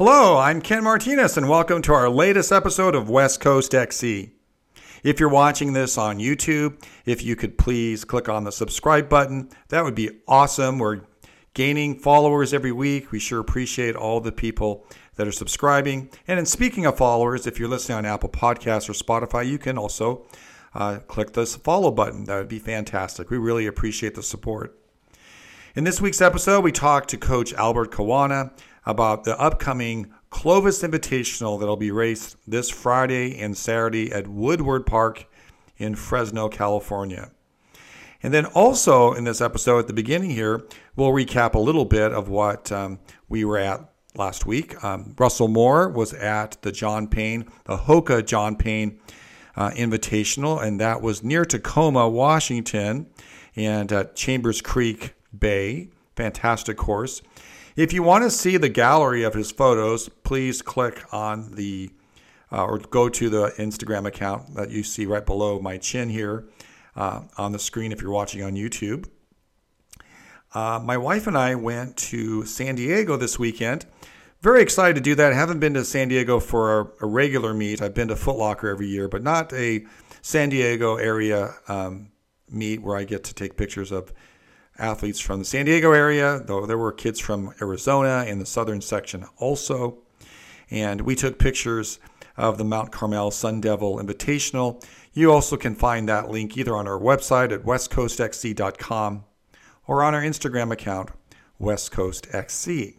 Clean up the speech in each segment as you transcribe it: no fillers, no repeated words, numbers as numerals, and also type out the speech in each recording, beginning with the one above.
Hello, I'm Ken Martinez, and welcome to our latest episode of West Coast XC. If you're watching this on YouTube, if you could please click on the subscribe button, that would be awesome. We're gaining followers every week. We sure appreciate all the people that are subscribing. And in speaking of followers, if you're listening on Apple Podcasts or Spotify, you can also click this follow button. That would be fantastic. We really appreciate the support. In this week's episode, we talked to Coach Albert Caruana about the upcoming Clovis Invitational that'll be raced this Friday and Saturday at Woodward Park in Fresno, California. And then also in this episode at the beginning here, we'll recap a little bit of what we were at last week. Russell Moore was at the Hoka John Payne Invitational, and that was near Tacoma, Washington, and at Chambers Creek Bay. Fantastic course. If you want to see the gallery of his photos, please click on or go to the Instagram account that you see right below my chin here on the screen if you're watching on YouTube. My wife and I went to San Diego this weekend. Very excited to do that. I haven't been to San Diego for a regular meet. I've been to Foot Locker every year, but not a San Diego area meet where I get to take pictures of athletes from the San Diego area, though there were kids from Arizona in the southern section also. And we took pictures of the Mount Carmel Sun Devil Invitational. You also can find that link either on our website at westcoastxc.com or on our Instagram account, westcoastxc.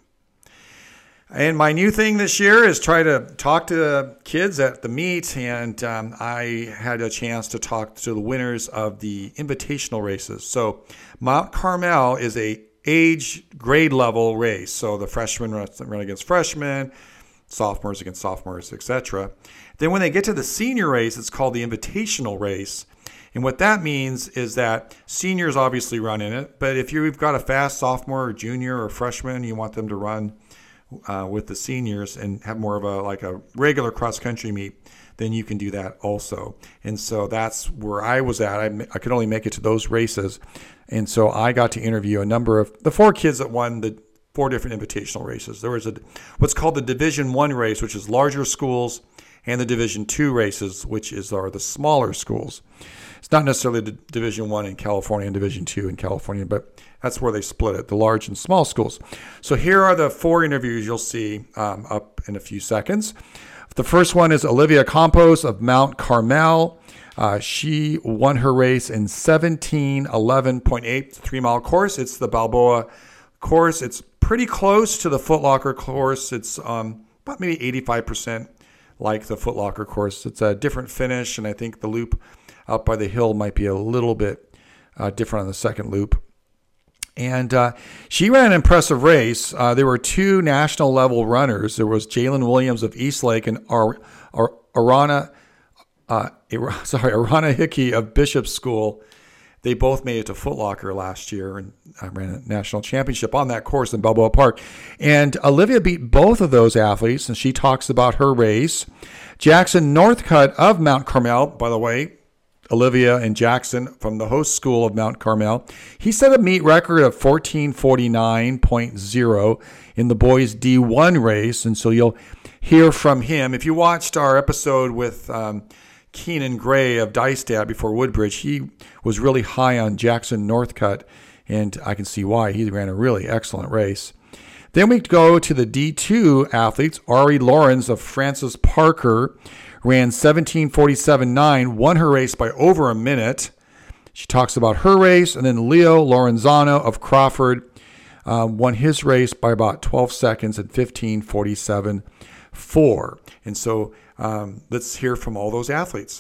And my new thing this year is try to talk to kids at the meet, and I had a chance to talk to the winners of the invitational races. So Mount Carmel is a age grade level race. So the freshmen run against freshmen, sophomores against sophomores, etc. Then when they get to the senior race, it's called the invitational race. And what that means is that seniors obviously run in it, but if you've got a fast sophomore or junior or freshman, you want them to run with the seniors and have more of a regular cross-country meet, then you can do that also. And so that's where I was at. I could only make it to those races. And so I got to interview a number of the 4 kids that won the 4 different invitational races. There was what's called the Division I race, which is larger schools, and the Division II races, which are the smaller schools. It's not necessarily the Division I in California and Division II in California, but that's where they split it, the large and small schools. So here are the 4 interviews you'll see up in a few seconds. The first one is Olivia Campos of Mount Carmel. She won her race in 17:11.8, 3-mile course. It's the Balboa course. It's pretty close to the Foot Locker course. It's about maybe 85% like the Foot Locker course. It's a different finish, and I think the loop out by the hill might be a little bit different on the second loop. And she ran an impressive race. There were 2 national level runners. There was Jalen Williams of Eastlake and Arana Hickey of Bishop School. They both made it to Foot Locker last year and ran a national championship on that course in Balboa Park. And Olivia beat both of those athletes, and she talks about her race. Jackson Northcutt of Mount Carmel, by the way, Olivia and Jackson from the host school of Mount Carmel. He set a meet record of 14:49.0 in the boys D1 race, and so you'll hear from him. If you watched our episode with Keenan Gray of Dicedad before Woodbridge, he was really high on Jackson Northcutt, and I can see why. He ran a really excellent race. Then we go to the D2 athletes. Ari Lawrence of Francis Parker ran 17:47.9, won her race by over a minute. She talks about her race. And then Leo Lorenzano of Crawford won his race by about 12 seconds at 15:47.4. And so let's hear from all those athletes.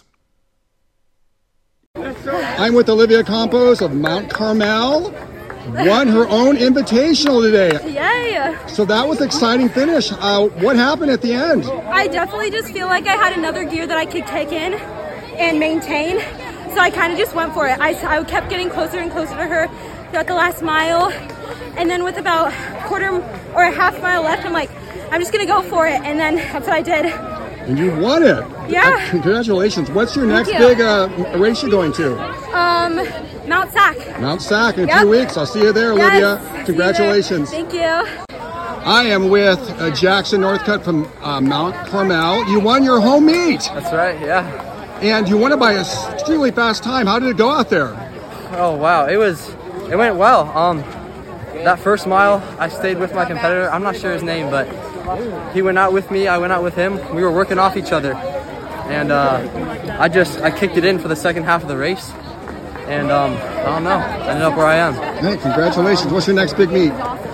I'm with Olivia Campos of Mount Carmel. Won her own invitational today. Yay! So that was an exciting finish. What happened at the end? I definitely just feel like I had another gear that I could take in and maintain. So I kind of just went for it. I kept getting closer and closer to her throughout the last mile. And then with about a quarter or a half mile left, I'm like, I'm just going to go for it. And then that's what I did. And you won it. Yeah. Congratulations. What's your next big race you're going to? Mount Sac. Mount Sac in 2 weeks. I'll see you there, Olivia. Yes, Congratulations. Thank you. I am with Jackson Northcutt from Mount Carmel. You won your home meet. That's right, yeah. And you won it by an extremely fast time. How did it go out there? Oh, wow. It went well. That first mile, I stayed with my competitor. I'm not sure his name, but he went out with me. I went out with him. We were working off each other. And I kicked it in for the second half of the race. And I don't know. I ended up where I am. Hey, congratulations. What's your next big meet?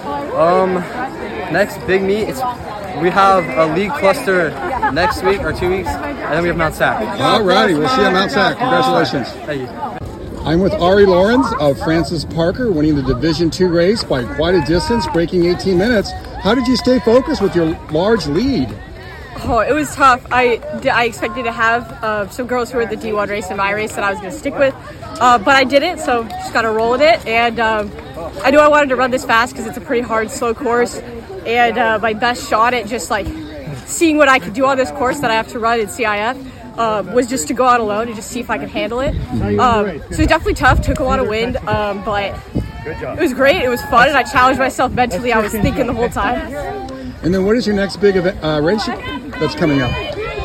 Next big meet, we have a league cluster next week or 2 weeks, and then we have Mount Sac. All righty, we'll see you at Mount Sac. Congratulations. Thank you. I'm with Ari Lawrence of Francis Parker, winning the Division II race by quite a distance, breaking 18 minutes. How did you stay focused with your large lead? Oh, it was tough. I expected to have some girls who were at the D1 race and my race that I was going to stick with, but I didn't, so just got to roll with it. And I knew I wanted to run this fast because it's a pretty hard, slow course. And my best shot at just like seeing what I could do on this course that I have to run in CIF was just to go out alone and just see if I could handle it. So it was definitely tough, took a lot of wind, but it was great. It was fun, and I challenged myself mentally. I was thinking the whole time. And then what is your next big event, race that's coming up?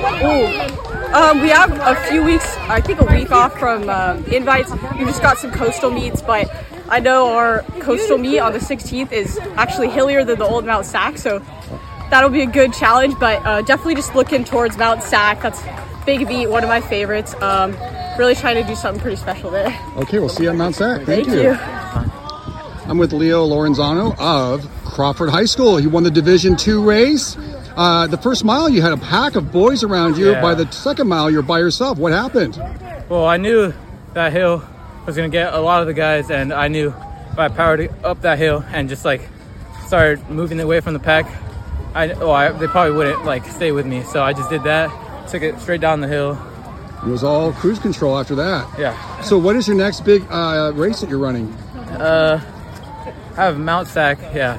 We have a few weeks, I think a week off from invites. We just got some coastal meets, but I know our coastal meet on the 16th is actually hillier than the old Mount Sac, so that'll be a good challenge, but definitely just looking towards Mount Sac. That's big meet, one of my favorites. Really trying to do something pretty special there. Okay, we'll see you at Mount Sac. Thank you. I'm with Leo Lorenzano of Crawford High School. You won the Division II race. The first mile, you had a pack of boys around you. Yeah. By the second mile, you're by yourself. What happened? Well, I knew that hill was going to get a lot of the guys, and I knew if I powered up that hill and just like started moving away from the pack, they probably wouldn't like stay with me. So I just did that, took it straight down the hill. It was all cruise control after that. Yeah. So what is your next big race that you're running? I have Mount Sac. Yeah,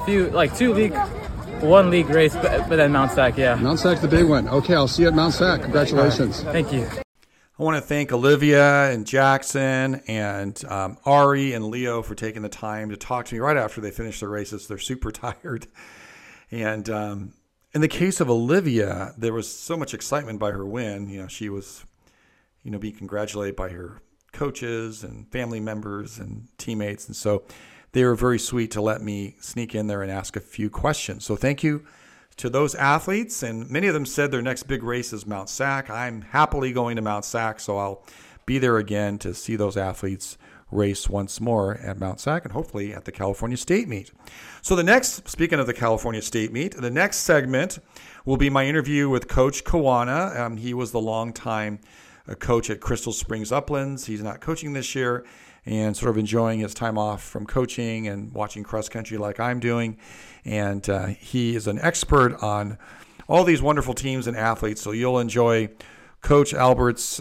one league race, but then Mount Sac. Yeah. Mount Sac's the big one. Okay, I'll see you at Mount Sac. Congratulations. Right. Thank you. I want to thank Olivia and Jackson and Ari and Leo for taking the time to talk to me right after they finished their races. They're super tired. And in the case of Olivia, there was so much excitement by her win. You know, she was, being congratulated by her coaches and family members and teammates. And so they were very sweet to let me sneak in there and ask a few questions. So thank you to those athletes, and many of them said their next big race is Mount Sac. I'm happily going to Mount Sac, so I'll be there again to see those athletes race once more at Mount Sac and hopefully at the California State Meet. So speaking of the California State Meet, the next segment will be my interview with Coach Kawana. He was the longtime coach at Crystal Springs Uplands. He's not coaching this year and sort of enjoying his time off from coaching and watching cross country like I'm doing. And he is an expert on all these wonderful teams and athletes. So you'll enjoy Coach Albert's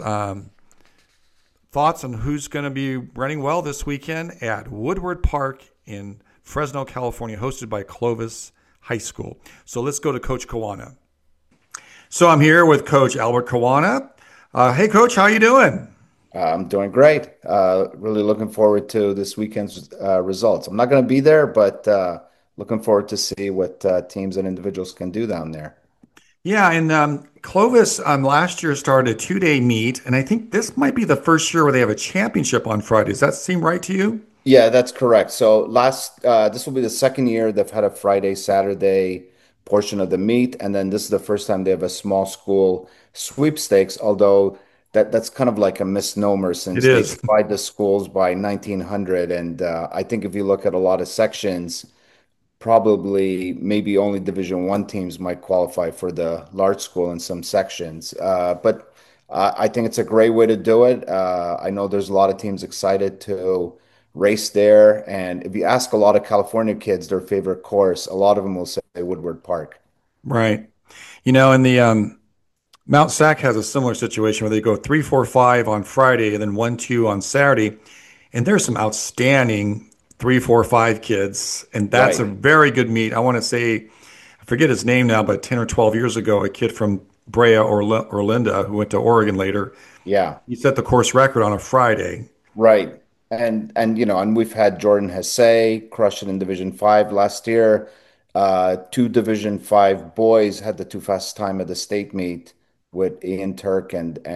thoughts on who's going to be running well this weekend at Woodward Park in Fresno, California, hosted by Clovis High School. So let's go to Coach Kawana. So I'm here with Coach Albert Kawana. Hey, Coach, how you doing? I'm doing great. Really looking forward to this weekend's results. I'm not going to be there, but looking forward to see what teams and individuals can do down there. Yeah, and Clovis last year started a 2-day meet, and I think this might be the first year where they have a championship on Friday. Does that seem right to you? Yeah, that's correct. So this will be the second year they've had a Friday, Saturday portion of the meet, and then this is the first time they have a small school sweepstakes, although that's kind of like a misnomer since they divide the schools by 1900. And I think if you look at a lot of sections, probably maybe only Division I teams might qualify for the large school in some sections. But I think it's a great way to do it. I know there's a lot of teams excited to race there. And if you ask a lot of California kids their favorite course, a lot of them will say Woodward Park. Right. And the Mount Sac has a similar situation where they go 3, 4, 5 on Friday and then 1, 2 on Saturday. And there's some outstanding 3, 4, 5 kids. And that's right. A very good meet. I want to say, I forget his name now, but 10 or 12 years ago, a kid from Brea or Linda who went to Oregon later. Yeah. He set the course record on a Friday. Right. And we've had Jordan Hesse crush it in Division 5 last year. two Division 5 boys had the two fastest time at the state meet with Ian Turk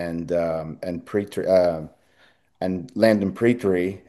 and Pretri, and Landon Pretri.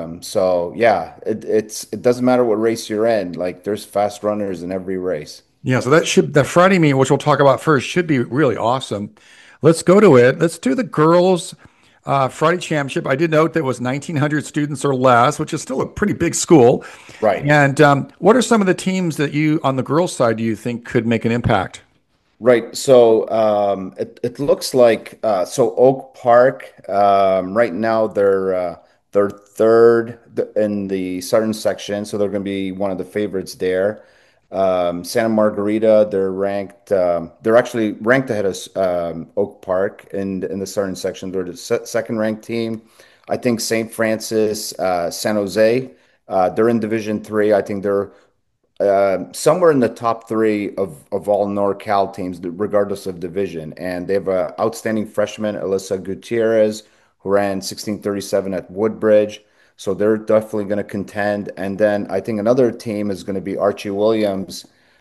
So yeah, it doesn't matter what race you're in. Like there's fast runners in every race. Yeah, so the Friday meet, which we'll talk about first, should be really awesome. Let's go to it. Let's do the girls' Friday championship. I did note that it was 1,900 students or less, which is still a pretty big school. Right. And what are some of the teams that you, on the girls' side, do you think could make an impact? Right. So it looks like so Oak Park right now they're third in the southern section, so they're going to be one of the favorites there. Santa Margarita, they're actually ranked ahead of Oak Park in the southern section. They're the second ranked team. I think St. Francis, San Jose, they're in Division 3. I think they're somewhere in the top three of all NorCal teams, regardless of division. And they have an outstanding freshman, Alyssa Gutierrez, who ran 16:37 at Woodbridge. So they're definitely going to contend. And then I think another team is going to be Archie Williams.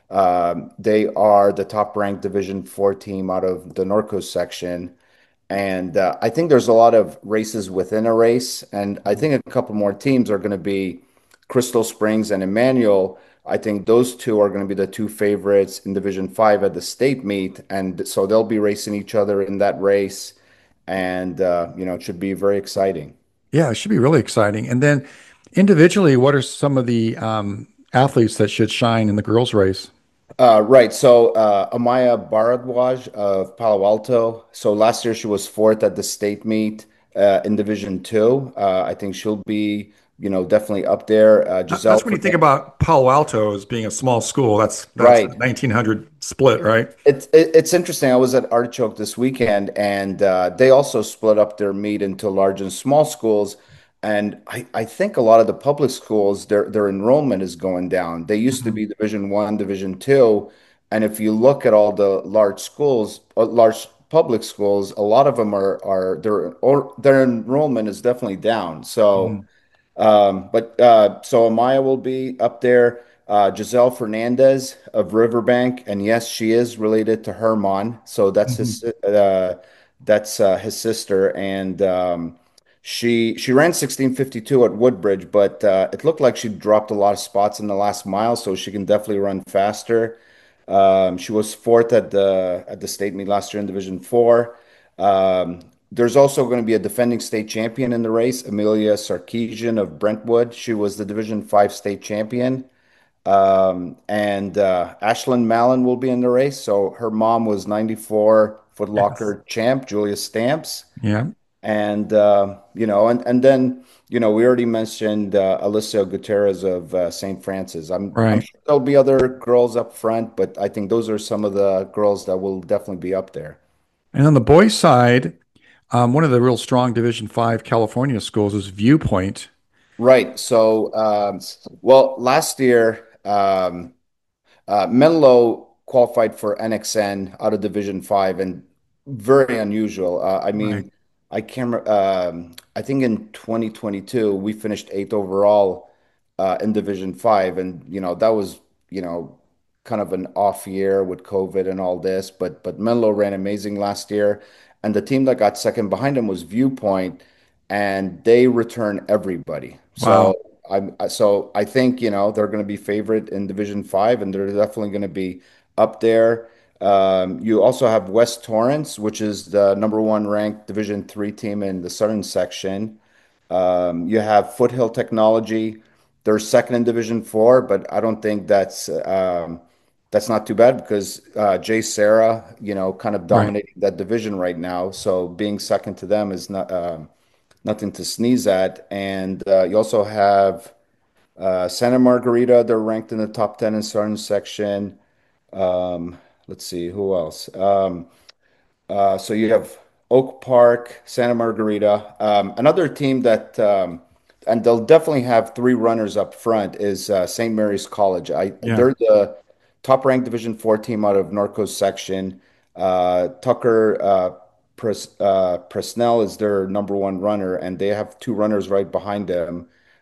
They are the top ranked Division 4 team out of the Norco section. And I think there's a lot of races within a race. And I think a couple more teams are going to be Crystal Springs and Emmanuel. I think those two are going to be the two favorites in Division 5 at the state meet. And so they'll be racing each other in that race. And, it should be very exciting. Yeah, it should be really exciting. And then individually, what are some of the athletes that should shine in the girls' race? Right. So Amaya Bharadwaj of Palo Alto. So last year she was fourth at the state meet in Division 2. I think she'll be, definitely up there. Giselle That's when you think about Palo Alto as being a small school. That's Right. 1,900 split, right? It's interesting. I was at Artichoke this weekend, and they also split up their meet into large and small schools. And I think a lot of the public schools, their enrollment is going down. They used to Mhm. be Division 1, Division 2, and if you look at all the large schools, large public schools, a lot of them are their enrollment is definitely down. So. Mhm. So Amaya will be up there. Giselle Fernandez of Riverbank, and yes, she is related to Herman. So Mhm. that's his sister, and she ran 16:52 at Woodbridge, but it looked like she dropped a lot of spots in the last mile, so she can definitely run faster. She was fourth at the state meet last year in Division 4. There's also going to be a defending state champion in the race, Amelia Sarkeesian of Brentwood. She was the Division 5 state champion. And Ashlyn Mallon will be in the race. So her mom was 94 Foot Yes. Locker champ, Julia Stamps. Yeah. And, and then, we already mentioned Alicia Gutierrez of St. Francis. I'm Right. sure there'll be other girls up front, but I think those are some of the girls that will definitely be up there. And on the boys' side, one of the real strong Division 5 California schools is Viewpoint. Right. So, well, last year, Menlo qualified for NXN out of Division 5, and very unusual. I Right. mean, I can't. I think in 2022 we finished eighth overall in Division 5, and that was you know kind of an off year with COVID and all this. But Menlo ran amazing last year, and the team that got second behind them was Viewpoint, and they return everybody. So. Wow. I think they're going to be favorite in Division 5, and they're definitely going to be up there. You also have West Torrance, which is the number one ranked Division 3 team in the southern section. You have Foothill Technology. They're second in Division 4, but I don't think that's not too bad because Jay Sarah, kind of Right. dominating that division right now. So being second to them is not nothing to sneeze at. And you also have Santa Margarita. They're ranked in the top 10 in certain section. Let's see who else. So you have Oak Park, Santa Margarita. Another team and they'll definitely have three runners up front is St. Mary's College. Yeah. They're the top-ranked Division 4 team out of Norco's section. Tucker Presnell is their number one runner, and they have two runners right behind them.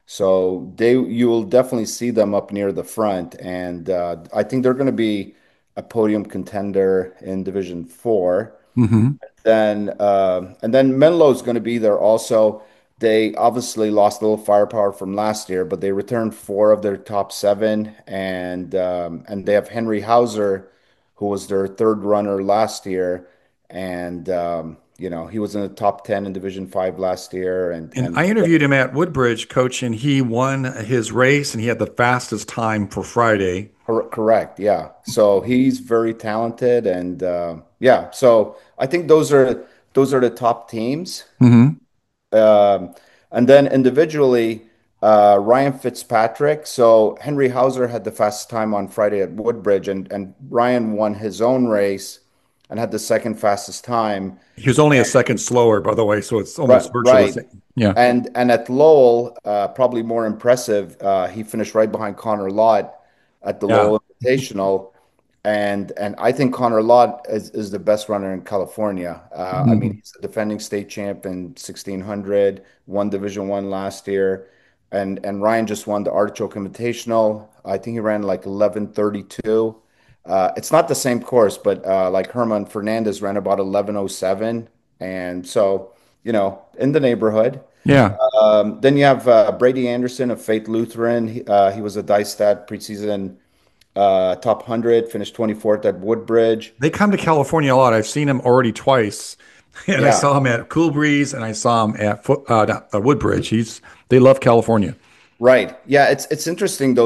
So you will definitely see them up near the front, and I think they're going to be a podium contender in Division Four. Hmm. And then Menlo's going to be there also. They obviously lost a little firepower from last year, but they returned four of their top seven, and they have Henry Hauser, who was their third runner last year, and he was in the top 10 in Division 5 last year, and And and I interviewed him at Woodbridge, coach, and he won his race and he had the fastest time for Friday. correct, yeah. So he's very talented, and yeah. So I think those are the top teams. Hmm. Um, and then individually, Ryan Fitzpatrick. So Henry Hauser had the fastest time on Friday at Woodbridge, and Ryan won his own race and had the second fastest time. He was only a second slower, by the way, so it's Right, almost virtually the right. same. Yeah. And at Lowell, probably more impressive, he finished right behind Connor Lott at the Yeah. Lowell Invitational. And I think Connor Lott is the best runner in California. I mean, Mhm. he's the defending state champ in 1600, won Division One last year, and Ryan just won the Artichoke Invitational. I think he ran like 11:32. It's not the same course, but like Herman Fernandez ran about 11:07, and so in the neighborhood. Yeah. Then you have Brady Anderson of Faith Lutheran. He was a Dystat preseason top 100, finished 24th at Woodbridge. They come to California a lot. I've seen him already twice. And I Yeah, saw him at Cool Breeze and I saw him at Woodbridge. They love California. right. Yeah, it's interesting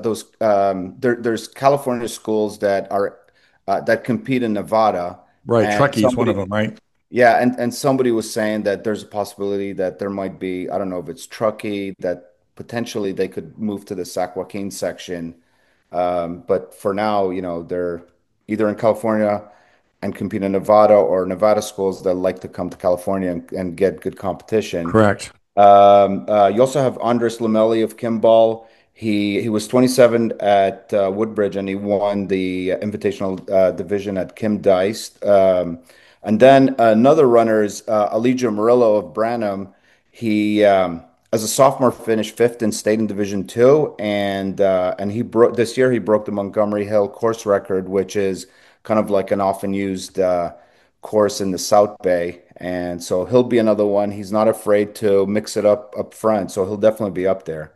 there's California schools that compete in Nevada, Right. and Truckee is one of somebody them, right? yeah, and somebody was saying that there's a possibility that there might be, I don't know if it's Truckee, that potentially they could move to the Sac Joaquin section. But for now, they're either in California and compete in Nevada, or Nevada schools that like to come to California and get good competition. Correct. You also have Andres Lamelli of Kimball. He was 27 at Woodbridge, and he won the Invitational division at Kim Dice. And then another runner is Elijah Murillo of Branham. He as a sophomore finished fifth in state in Division Two, and he broke this year. He broke the Montgomery Hill course record, which is kind of like an often used course in the South Bay. And so he'll be another one. He's not afraid to mix it up front, so he'll definitely be up there.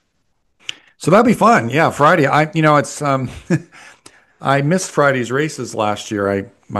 So that'd be fun. Yeah, Friday. It's I missed Friday's races last year.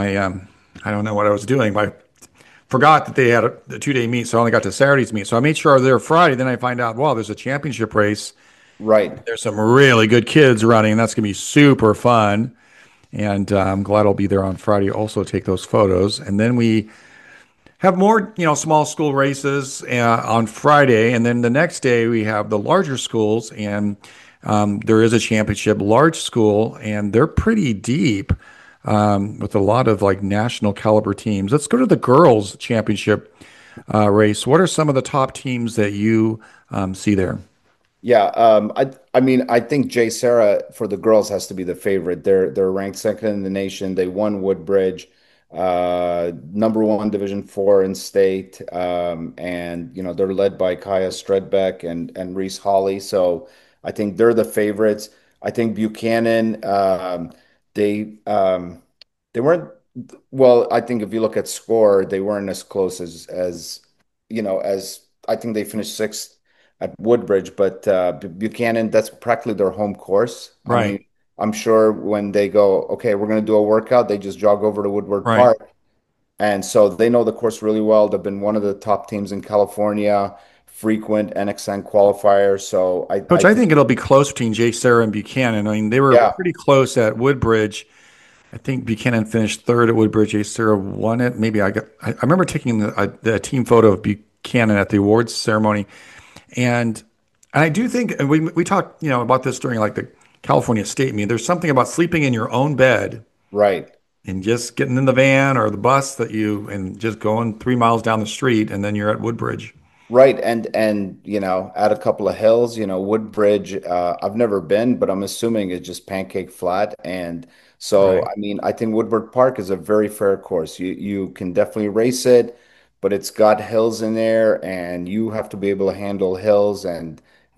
I don't know what I was doing, but I forgot that they had a 2-day meet, so I only got to Saturday's meet. So I made sure I was there Friday. Then I find out, wow, there's a championship race. Right. There's some really good kids running, and that's gonna be super fun. And I'm glad I'll be there on Friday. Also, take those photos, and then we have more, small school races on Friday, and then the next day we have the larger schools, and there is a championship large school, and they're pretty deep with a lot of like national caliber teams. Let's go to the girls' championship race. What are some of the top teams that you see there? Yeah, I mean, I think Jay Sarah for the girls has to be the favorite. They're ranked second in the nation. They won Woodbridge, number one Division Four in state, and they're led by Kaya Stredbeck and Reese Hawley. So I think they're the favorites. I think Buchanan, they they weren't well. I think if you look at score, they weren't as close as I think they finished sixth at Woodbridge, but Buchanan, that's practically their home course. I Right, mean, I'm sure when they go, okay, we're going to do a workout, they just jog over to Woodward right. Park. And so they know the course really well. They've been one of the top teams in California, frequent NXN qualifiers. So I Coach, I think, think it'll be close between Jay Sarah and Buchanan. I mean, they were yeah, pretty close at Woodbridge. I think Buchanan finished third at Woodbridge. Jay Sarah won it. Maybe I remember taking the team photo of Buchanan at the awards ceremony. And I do think, and we talked, about this during like the California State meet. There's something about sleeping in your own bed right. and just getting in the van or the bus and just going 3 miles down the street, and then you're at Woodbridge. Right, and add a couple of hills. Woodbridge. I've never been, but I'm assuming it's just pancake flat. And so, Right. I mean, I think Woodward Park is a very fair course. You can definitely race it, but it's got hills in there, and you have to be able to handle hills. And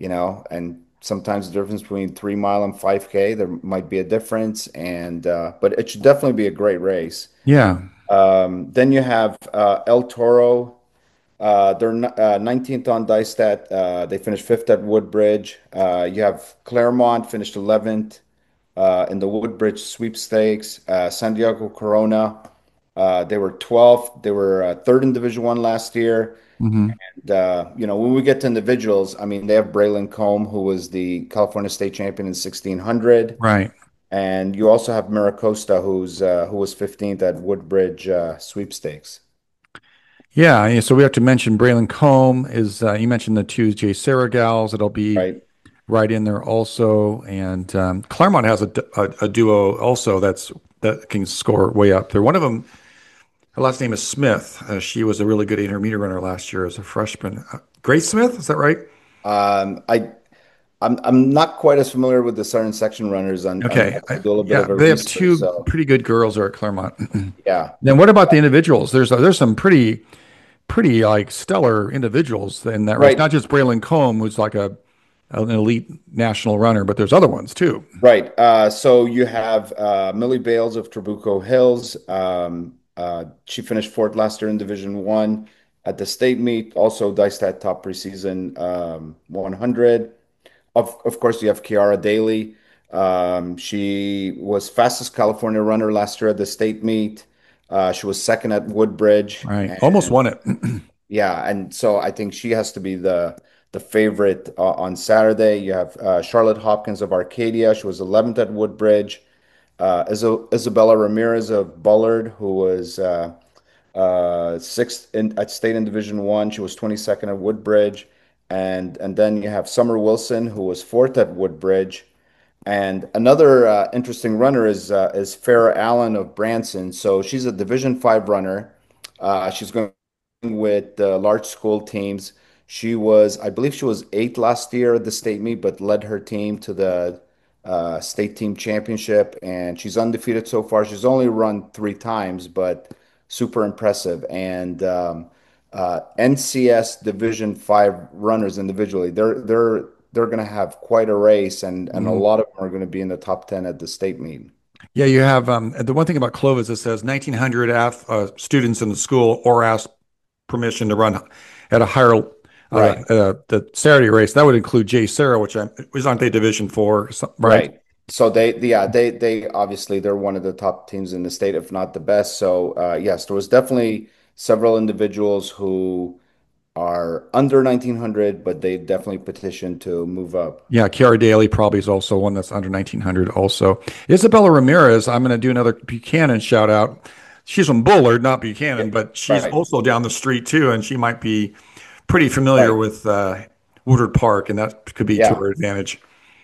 and sometimes the difference between 3 mile and 5K, there might be a difference, but it should definitely be a great race. Yeah. Then you have El Toro. They're 19th on Dystat. They finished fifth at Woodbridge. You have Claremont finished 11th in the Woodbridge sweepstakes. San Diego Corona, they were 12th. They were third in Division One last year. Hmm. When we get to individuals, I mean, they have Braylon Combe, who was the California state champion in 1600. Right. And you also have Miracosta, who was 15th at Woodbridge sweepstakes. Yeah. So we have to mention Braylon Combe is, you mentioned the two J. Sarah gals. It'll be Right. right in there also. And Claremont has a duo also that can score way up there. One of them, her last name is Smith. She was a really good intermediate runner last year as a freshman. Grace Smith, is that right? Um, I I'm not quite as familiar with the Southern section runners. I Okay. have to do a little bit Yeah, of a they have research. two So pretty good girls there at Claremont. yeah, Then what about the individuals? There's some pretty like stellar individuals in that race. right, Not just Braylon Combe, who's like an elite national runner, but there's other ones too. right. So you have Millie Bales of Trabuco Hills. She finished fourth last year in Division One at the state meet. Also diced at top preseason 100. Of course, you have Kiara Daly. She was fastest California runner last year at the state meet. She was second at Woodbridge. Right. Almost won it. Yeah, and so I think she has to be the favorite on Saturday. You have Charlotte Hopkins of Arcadia. She was 11th at Woodbridge. Isabella Ramirez of Bullard, who was sixth at state in Division One. She was 22nd at Woodbridge, and then you have Summer Wilson, who was fourth at Woodbridge. And another interesting runner is Farrah Allen of Branson. So she's a Division Five runner. She's going with the large school teams. I believe she was eighth last year at the state meet, but led her team to the state team championship, and she's undefeated so far. She's only run three times, but super impressive. And NCS Division Five runners individually, they're going to have quite a race, and a Mhm. lot of them are going to be in the top 10 at the state meet. Yeah, you have the one thing about Clovis, it says 1,900 students in the school or asked permission to run at a higher Right. the Saturday race. That would include Jay Sarah, which aren't they Division Four, right? Right. So they obviously they're one of the top teams in the state, if not the best. So yes, there was definitely several individuals who are under 1900, but they definitely petitioned to move up. Yeah, Kiara Daly probably is also one that's under 1,900 also. Isabella Ramirez, I'm going to do another Buchanan shout out. She's from Bullard, not Buchanan, but she's Right. also down the street too, and she might be pretty familiar Right. with Woodward Park, and that could be to Yeah. her advantage.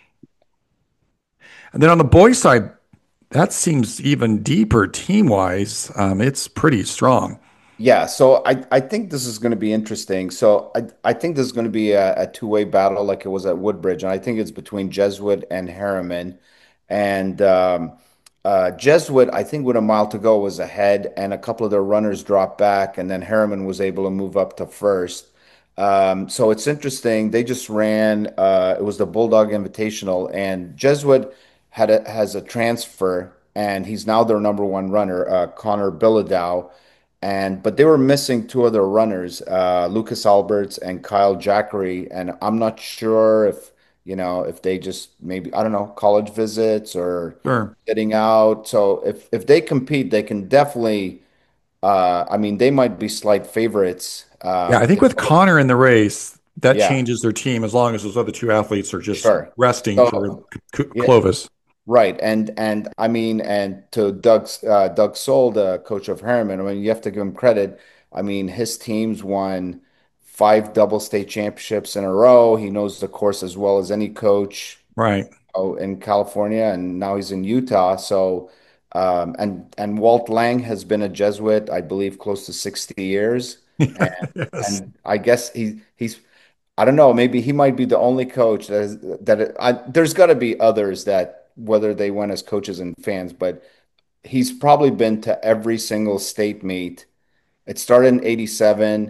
And then on the boys' side, that seems even deeper team wise. It's pretty strong. Yeah, so I think this is going to be interesting. So I think this is going to be a two-way battle like it was at Woodbridge, and I think it's between Jesuit and Harriman. And Jesuit, I think with a mile to go, was ahead, and a couple of their runners dropped back, and then Harriman was able to move up to first. So it's interesting. They just ran. It was the Bulldog Invitational, and Jesuit has a transfer, and he's now their number one runner, Connor Bilodeau. But they were missing two other runners, Lucas Alberts and Kyle Jackery, and I'm not sure if they just maybe, I don't know, college visits or Sure. sitting out. So if they compete, they can definitely. I mean, they might be slight favorites. Yeah, I think with Connor in the race, that Yeah, changes their team as long as those other two athletes are just sure. resting for So yeah, Clovis. right, and I mean, and to Doug Soul, the coach of Harriman, I mean, you have to give him credit. I mean, his teams won five double state championships in a row. He knows the course as well as any coach Right. in California, and now he's in Utah. So, and Walt Lang has been a Jesuit, I believe, close to 60 years, and Yes. and I guess he's I don't know. Maybe he might be the only coach there's got to be others that whether they went as coaches and fans, but he's probably been to every single state meet. It started in '87.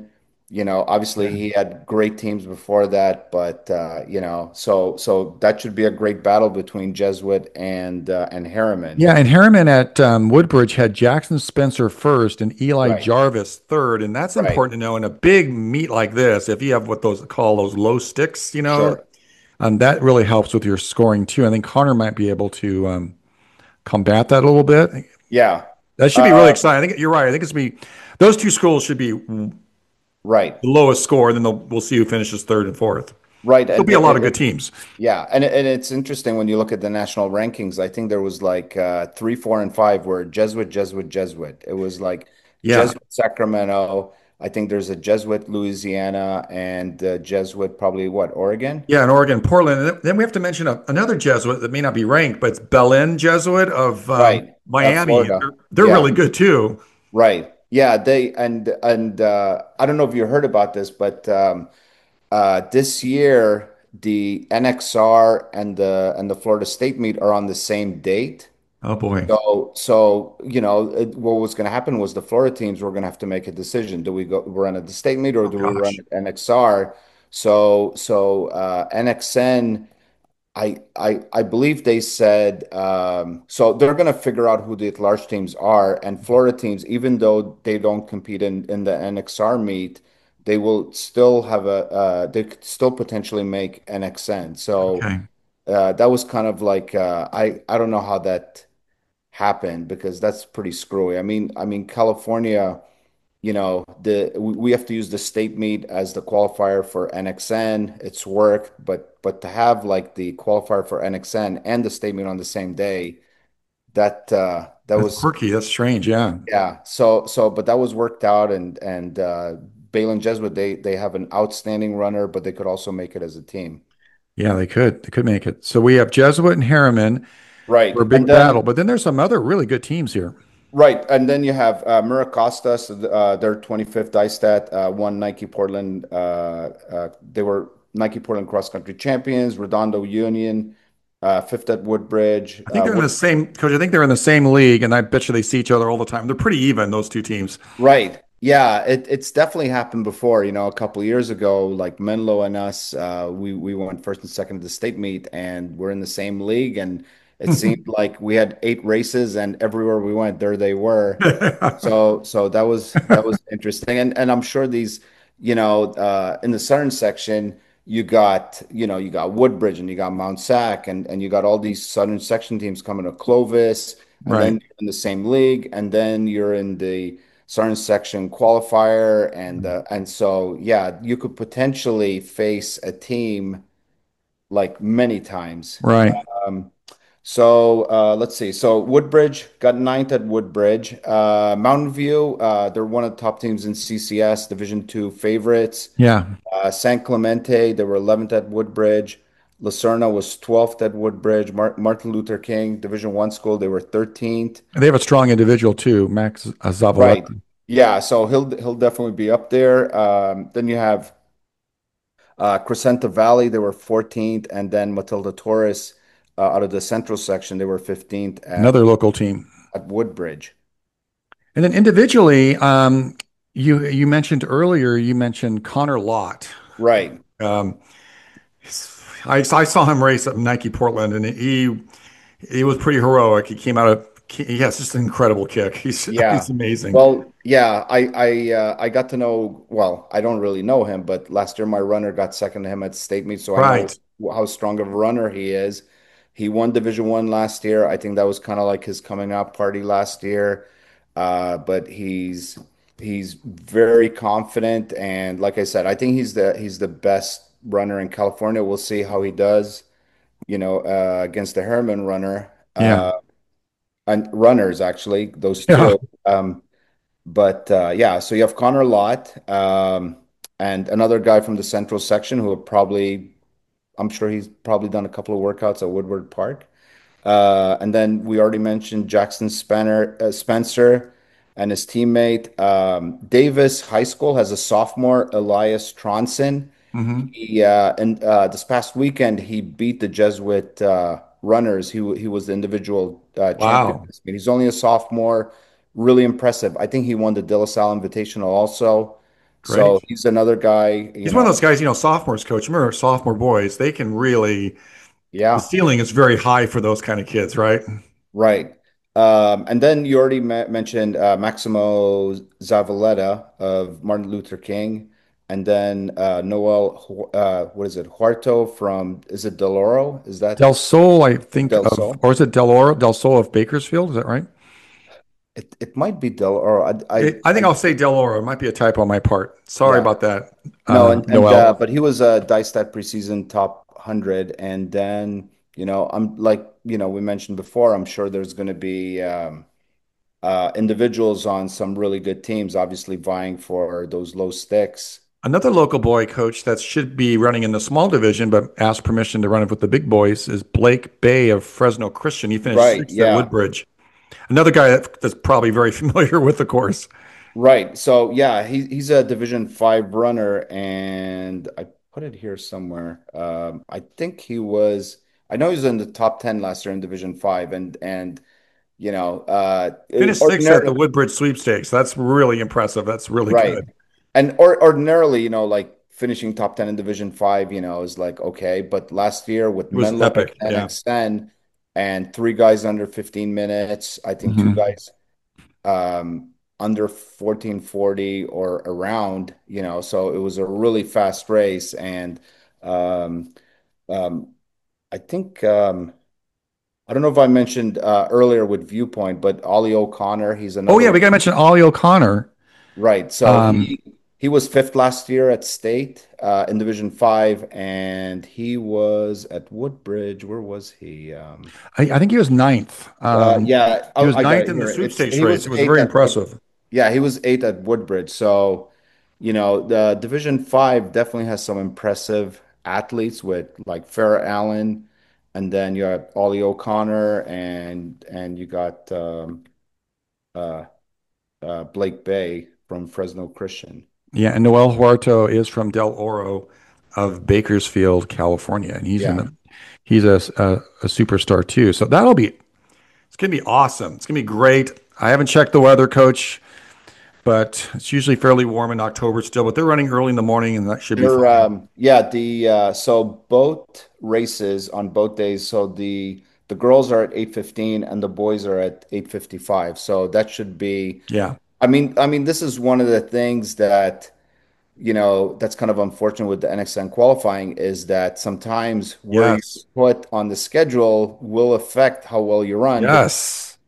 Obviously he had great teams before that, but so that should be a great battle between Jesuit and Harriman. Yeah, and Harriman at Woodbridge had Jackson Spencer first and Eli Right, Jarvis third, and that's right, important to know in a big meet like this. If you have what those call those low sticks, sure, that really helps with your scoring too. I think Connor might be able to combat that a little bit. yeah, That should be really exciting. I think you're right. I think it's be those two schools should be the right, lowest score, and then we'll see who finishes third and fourth. right, There'll be a lot of good teams. yeah, and it's interesting when you look at the national rankings. I think there was like 3, 4, and 5 were Jesuit, Jesuit, Jesuit. It was like Yeah, Jesuit Sacramento. I think there's a Jesuit Louisiana and Jesuit probably what Oregon. yeah, in Oregon, Portland. And then we have to mention another Jesuit that may not be ranked, but it's Belen Jesuit of Right. Miami. Florida. They're Yeah, really good too. right. Yeah, they and I don't know if you heard about this, but this year the NXR and the Florida State meet are on the same date. Oh boy. What was going to happen was the Florida teams were going to have to make a decision. Do we go run at the state meet or Oh do we run gosh. at NXR? So NXN. I believe they said so they're going to figure out who the at-large teams are, and Florida teams, even though they don't compete in the NXR meet, they will still have they could still potentially make NXN. So Okay. that was kind of like I don't know how that happened because that's pretty screwy. I mean California, we have to use the state meet as the qualifier for NXN. It's worked, but to have like the qualifier for NXN and the state meet on the same day, that That's was quirky. That's strange. Yeah. yeah. So but that was worked out, and Balin Jesuit, they have an outstanding runner, but they could also make it as a team. Yeah, they could. They could make it. So we have Jesuit and Harriman for Right. a big battle, but then there's some other really good teams here. Right, and then you have Miracosta, so their 25th ISTAT won Nike Portland. They were Nike Portland cross country champions. Redondo Union, fifth at Woodbridge. I think they're in the same coach. I think they're in the same league, and I bet you they see each other all the time. They're pretty even, those two teams. Right, yeah, it's definitely happened before. A couple of years ago, like Menlo and us, we went first and second at the state meet, and we're in the same league, and it seemed like we had 8 races, and everywhere we went, there they were. So that was interesting, and I'm sure these, in the southern section, you got Woodbridge and you got Mount Sac, and you got all these southern section teams coming to Clovis, and then Right. you're in the same league, and then you're in the southern section qualifier, and so yeah, you could potentially face a team like many times. Right. Um, so let's see. So Woodbridge got ninth at Woodbridge. Mountain View, they're one of the top teams in CCS, Division II favorites. Yeah. San Clemente, they were 11th at Woodbridge. Lucerna was 12th at Woodbridge. Martin Luther King, Division I school, they were 13th. And they have a strong individual too, Max Right. Zavaleta. Yeah, so he'll definitely be up there. Then you have Crescenta Valley, they were 14th, and then Matilda Torres out of the central section, they were 15th Another local team. at Woodbridge. And then individually, you mentioned earlier, you mentioned Connor Lott. Right. Um, I saw him race at Nike Portland, and he was pretty heroic. He came out of he has just an incredible kick. He's Yeah. amazing. Well, yeah, I got to know, well, I don't really know him, but last year my runner got second to him at state meet, so I know Right. how strong of a runner he is. He won Division I last year. I think that was kind of like his coming out party last year. But he's very confident, and like I said, I think he's the best runner in California. We'll see how he does, against the Herman runner. Yeah. And runners actually, those Yeah. two. But yeah, so you have Connor Lott, and another guy from the central section who will probably, I'm sure he's probably done a couple of workouts at Woodward Park. And then we already mentioned Spencer and his teammate. Davis High School has a sophomore, Elias Tronson. Hmm. And this past weekend, he beat the Jesuit runners. He was the individual champion. Wow. I he's only a sophomore. Really impressive. I think he won the De La Salle Invitational also. So Great. he's another guy, He's one of those guys, sophomores coach. Remember, sophomore boys, they can really, the yeah. ceiling is very high for those kind of kids, right? Right. And then you already mentioned Maximo Zavaleta of Martin Luther King, and then what is it, Huerto from, is it Del Oro? Is that Del Sol, I think Del of, Sol? or is it Del Oro, Del Sol of Bakersfield? Is that right? It might be Del Oro. I think I'll say Del Oro. It might be a typo on my part. Sorry Yeah. about that, No, and Noel. but he was diced at preseason top 100, and then I'm like we mentioned before. I'm sure there's going to be individuals on some really good teams, obviously vying for those low sticks. Another local boy coach that should be running in the small division, but asked permission to run it with the big boys, is Blake Bay of Fresno Christian. He finished Right. sixth at Yeah. Woodbridge. Another guy that's probably very familiar with the course. Right. So yeah, he's a Division 5 runner, and I put it here somewhere. I think I know he was in the top 10 last year in Division 5, and Finished sixth at the ordinarily. Woodbridge sweepstakes. That's really impressive. That's really Right. good. And ordinarily, like finishing top 10 in Division 5, is like okay. But last year with It was Menlo epic. and Yeah. Extend and three guys under 15 minutes, I think two Mhm. guys under 14:40 or around, so it was a really fast race. And um, um, I think I don't know if I mentioned earlier with Viewpoint, but Ollie O'Connor, he's Oh yeah, another. we got to mention Ollie O'Connor. Right. So Um, he was fifth last year at state in Division 5, and he was at Woodbridge. Where was he? I think he was ninth. Yeah, He was I got ninth it in the here. sweepstakes He race. was It was eighth very at impressive. yeah, he was eighth at Woodbridge. So, the Division 5 definitely has some impressive athletes with like Farrah Allen, and then you have Ollie O'Connor, and you got uh, Blake Bay from Fresno Christian. Yeah, and Noel Huerto is from Del Oro of Bakersfield, California, and Yeah. he's a superstar too. So it's gonna be awesome. It's gonna be great. I haven't checked the weather, Coach, but it's usually fairly warm in October still. But they're running early in the morning, and that should be They're fine. yeah, the so both races on both days. So the girls are at 8:15 and the boys are at 8:55. So that should be. Yeah. I mean, this is one of the things that that's kind of unfortunate with the NXN qualifying, is that sometimes where you Yes. put on the schedule will affect how well you run. Yes.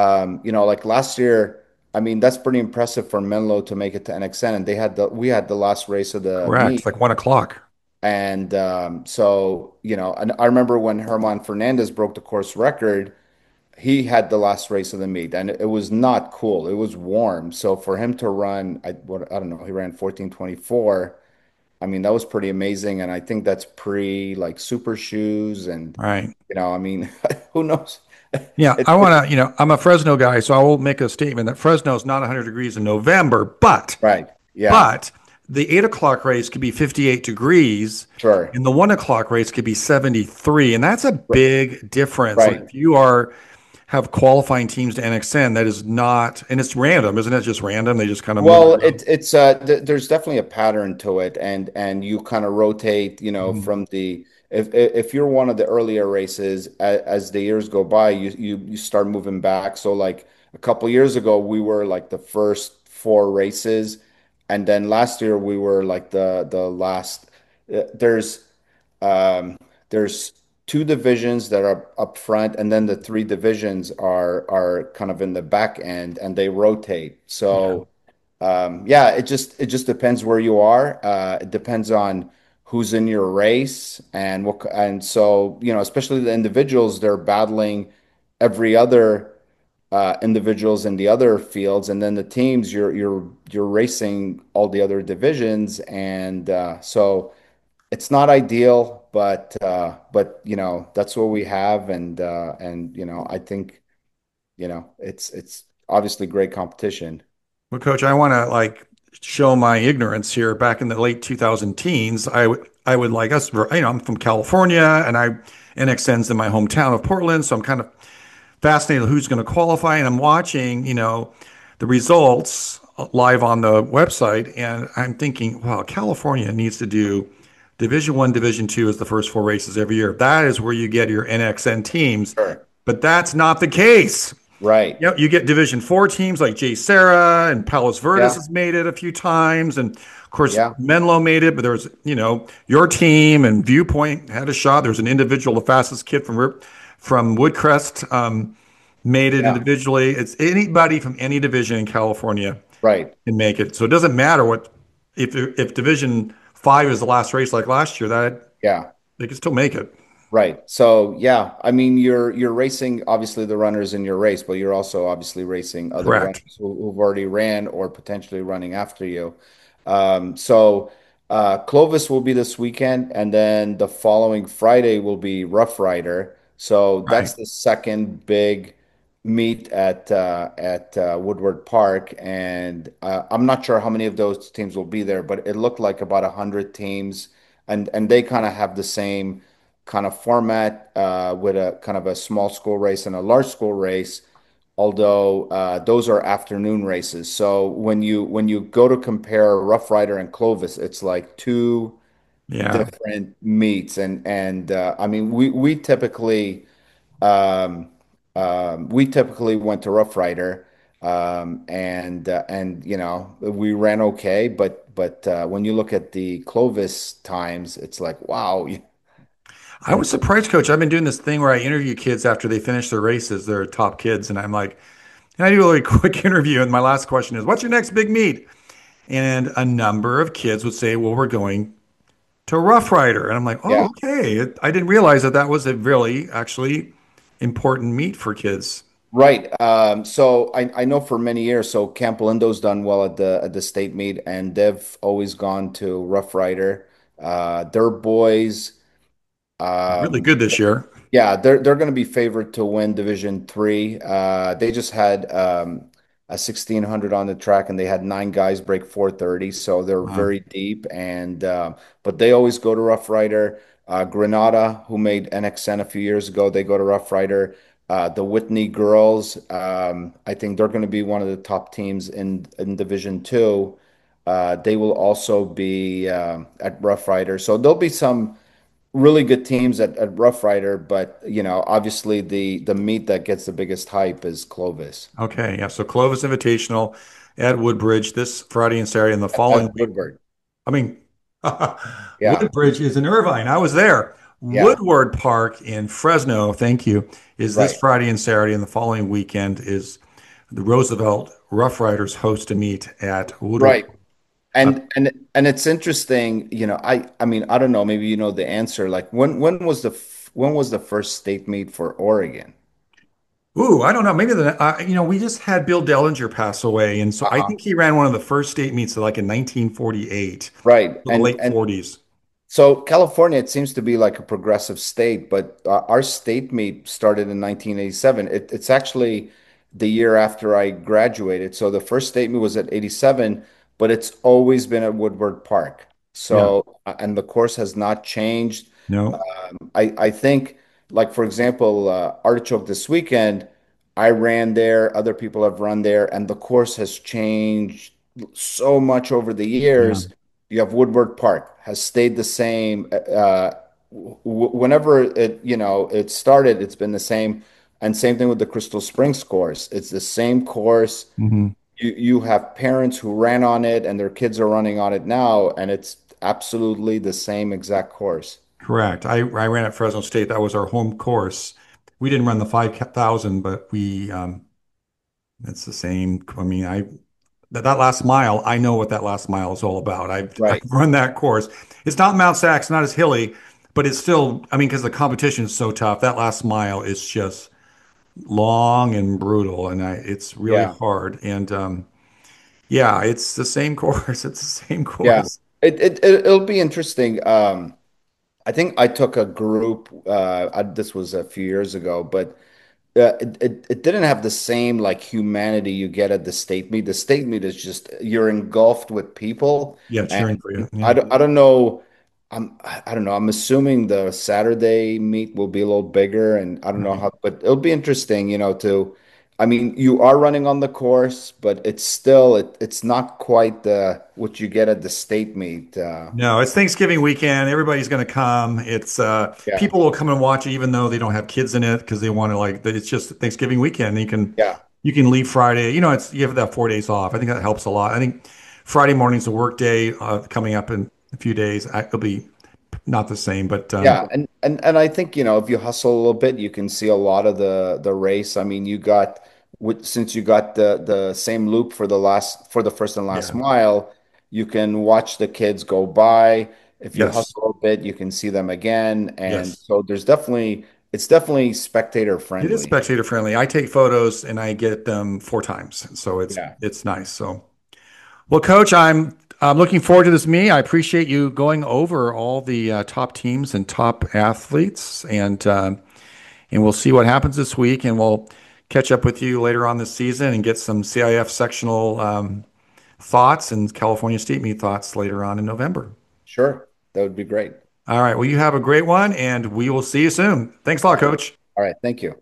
Like last year, I mean, that's pretty impressive for Menlo to make it to NXN, and we had the last race of the Correct. meet. Like 1 o'clock. And so, and I remember when Herman Fernandez broke the course record, he had the last race of the meet, and it was not cool. It was warm. So for him to run, I don't know, he ran 14:24. I mean, that was pretty amazing. And I think that's pre like super shoes. And, Right. I mean, who knows? Yeah, It, I it- want to, I'm a Fresno guy, so I will make a statement that Fresno is not 100 degrees in November, right. Yeah, but the 8 o'clock race could be 58 degrees, sure. and the 1 o'clock race could be 73, and that's a big difference. Like Right. if you have qualifying teams to NXN, that is not, and it's random, isn't it? Just random. They just kind of move Well, around. it's there's definitely a pattern to it, and you kind of rotate, Mhm. from the if you're one of the earlier races, as the years go by, you start moving back. So like a couple years ago, we were like the first four races, and then last year we were like the last. There's um, there's two divisions that are up front, and then the three divisions are kind of in the back end, and they rotate. Yeah. So yeah, it just depends where you are. It depends on who's in your race and and so especially the individuals, they're battling every other individuals in the other fields, and then the teams, you're racing all the other divisions, and so it's not ideal, but that's what we have, and I think it's obviously great competition. Well, Coach, I want to show my ignorance here. Back in the late 2000 teens, I would like us. I'm from California, and NXN's in my hometown of Portland, so I'm kind of fascinated who's going to qualify, and I'm watching, the results live on the website, and I'm thinking, wow, California needs to do Division One, Division Two as the first four races every year. That is where you get your NXN teams, Sure. but that's not the case. Right. You get Division Four teams like Jay Serra and Palos Verdes Yeah. has made it a few times, and of course Yeah. Menlo made it. But there was, your team and Viewpoint had a shot. There's an individual, the fastest kid from Woodcrest, made it Yeah. individually. It's anybody from any division in California Right. can make it. So it doesn't matter what if Division Five is the last race like last year, that Yeah. they can still make it. Right. So yeah, I mean, you're racing obviously the runners in your race, but you're also obviously racing other Correct. runners who've already ran or potentially running after you. So Clovis will be this weekend, and then the following Friday will be Rough Rider. So Right. that's the second big meet at Woodward Park, and I'm not sure how many of those teams will be there, but it looked like about 100 teams, and they kind of have the same kind of format with a kind of a small school race and a large school race, although those are afternoon races. So when you go to compare Rough Rider and Clovis, it's like two Yeah. different meets, and I mean um, we typically went to Rough Rider, and we ran okay, but when you look at the Clovis times, it's like wow. I was surprised, Coach. I've been doing this thing where I interview kids after they finish their races, their top kids, and I'm like, can I do a really quick interview? And my last question is, what's your next big meet? And a number of kids would say, well, we're going to Rough Rider. And I'm like, oh, Yeah. okay. I didn't realize that that was a really actually important meet for kids. Right. So I know for many years, so Camp Lindo's done well at the state meet, and they've always gone to Rough Rider. Their boys, Really um, good this year. yeah, they're going to be favored to win Division Three. They just had a 1600 on the track, and they had nine guys break 430, so they're Wow. very deep. And but they always go to Rough Rider. Granada, who made NXN a few years ago, they go to Rough Rider. The Whitney girls, I think they're going to be one of the top teams in Division Two. They will also be at Rough Rider, so there'll be some really good teams at Rough Rider, but obviously the meet that gets the biggest hype is Clovis Okay. Yeah. So Clovis Invitational at Woodbridge this Friday and Saturday and the at following week. Woodward. I mean, Yeah, Woodbridge is in Irvine. I was there. yeah, Woodward Park in Fresno, thank you, is this right, Friday and Saturday, and the following weekend is the Roosevelt Rough Riders host a meet at Woodward. right. And it's interesting, I mean, I don't know, maybe you know the answer. Like when was the first state meet for Oregon? Ooh, I don't know. Maybe we just had Bill Dellinger pass away, and so I Uh-huh. think he ran one of the first state meets like in 1948, Right. the And late and 40s. So California, it seems to be like a progressive state, but our state meet started in 1987. It's actually the year after I graduated. So the first state meet was at 87, but it's always been at Woodward Park. Yeah. So, and the course has not changed. No. I think, like for example, Artichoke this weekend, I ran there. Other people have run there, and the course has changed so much over the Yeah. years. You have Woodward Park has stayed the same. Whenever it started, it's been the same. And same thing with the Crystal Springs course. It's the same course. Hmm. You have parents who ran on it, and their kids are running on it now, and it's absolutely the same exact course. Correct. I ran at Fresno State. That was our home course. We didn't run the 5,000, but it's the same. I mean, that last mile, I know what that last mile is all about. I've Right. run that course. It's not Mount Sax, not as hilly, but it's still, I mean, because the competition is so tough, that last mile is just long and brutal, and it's really Yeah. hard. And yeah, it's the same course. It's the same Yeah. course. It'll be interesting. I think I took a group, this was a few years ago, but it didn't have the same like humanity you get at the state meet. The state meet is just you're engulfed with people, Yeah, and cheering for you. I Yeah. don't, I don't know. I don't know. I'm assuming the Saturday meet will be a little bigger, and I don't know Right. how, but it'll be interesting, to. I mean, you are running on the course, but it's still it's not quite the what you get at the state meet. No, it's Thanksgiving weekend. Everybody's going to come. It's Yeah, people will come and watch it even though they don't have kids in it because they want to like it's just Thanksgiving weekend. yeah, You can leave Friday. You know, it's you have that 4 days off. I think that helps a lot. I think Friday morning's a work day coming up in a few days. It'll be not the same, but yeah. And I think, if you hustle a little bit, you can see a lot of the race. I mean, you got since you got the same loop for the first and last yeah, mile, you can watch the kids go by. If you yes, hustle a bit, you can see them again. And yes. so it's definitely spectator It is friendly. spectator friendly. I take photos and I get them 4 times, so Yeah. it's nice. So, well, Coach, I'm looking forward to this meet. I appreciate you going over all the top teams and top athletes, and we'll see what happens this week, and we'll catch up with you later on this season and get some CIF sectional thoughts and California State meet thoughts later on in November. Sure. That would be great. All right. Well, you have a great one, and we will see you soon. Thanks a lot, Coach. All right. Thank you.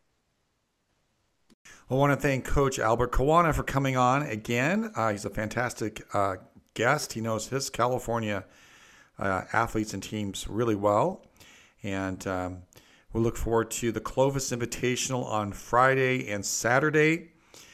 I want to thank Coach Albert Kawana for coming on again. He's a fantastic guest. He knows his California athletes and teams really well. And we look forward to the Clovis Invitational on Friday and Saturday.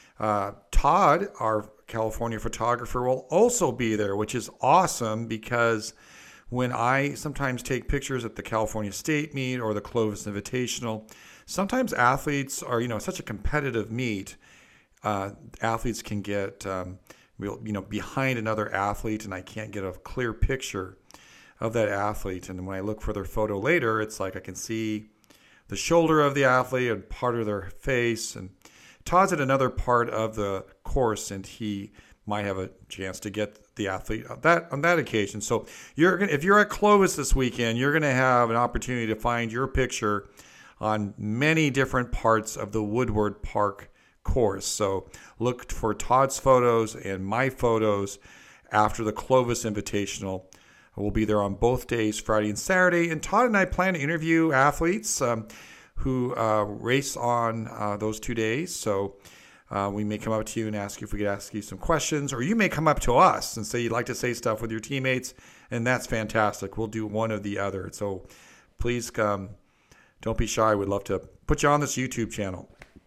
Todd, our California photographer, will also be there, which is awesome because when I sometimes take pictures at the California State meet or the Clovis Invitational, sometimes athletes are, such a competitive meet. Athletes can get, behind another athlete, and I can't get a clear picture of that athlete. And when I look for their photo later, it's like I can see the shoulder of the athlete and part of their face. And Todd's at another part of the course, and he might have a chance to get the athlete on that occasion. So if you're at Clovis this weekend, you're going to have an opportunity to find your picture on many different parts of the Woodward Park course. So look for Todd's photos and my photos after the Clovis Invitational. We'll be there on both days, Friday and Saturday. And Todd and I plan to interview athletes who race on those 2 days. So we may come up to you and ask you if we could ask you some questions, or you may come up to us and say you'd like to say stuff with your teammates, and that's fantastic. We'll do one or the other. So please don't be shy. We'd love to put you on this YouTube channel.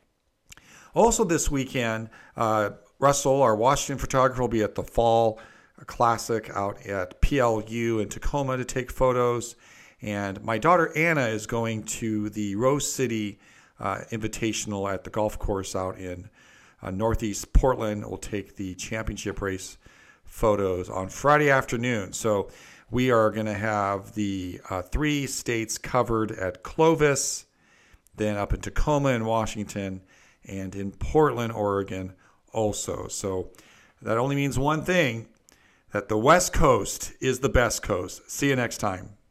Also this weekend, Russell, our Washington photographer, will be at the Fall Classic out at PLU in Tacoma to take photos. And my daughter Anna is going to the Rose City Invitational at the golf course out in Northeast Portland. We'll take the championship race photos on Friday afternoon. So we are going to have the 3 states covered at Clovis, then up in Tacoma in Washington, and in Portland, Oregon also. So that only means one thing, that the West Coast is the best coast. See you next time.